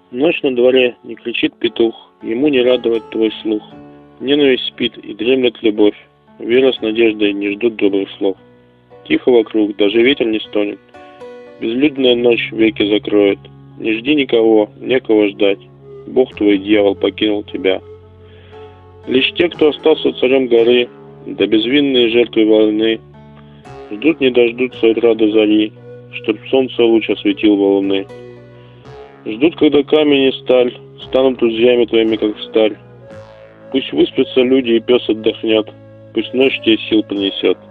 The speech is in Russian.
Ночь на дворе, не кричит петух, ему не радовать твой слух. Ненависть спит и дремлет любовь, вера с надеждой не ждут добрых слов. Тихо вокруг, даже ветер не стонет, безлюдная ночь веки закроет. Не жди никого, некого ждать, Бог твой, дьявол, покинул тебя. Лишь те, кто остался царем горы, да безвинные жертвы войны, ждут не дождутся утра до зари, чтоб солнце луч осветил волны. Ждут, когда камень и сталь станут друзьями твоими, как сталь. Пусть выспятся люди и пес отдохнет, пусть ночь тебе сил принесет.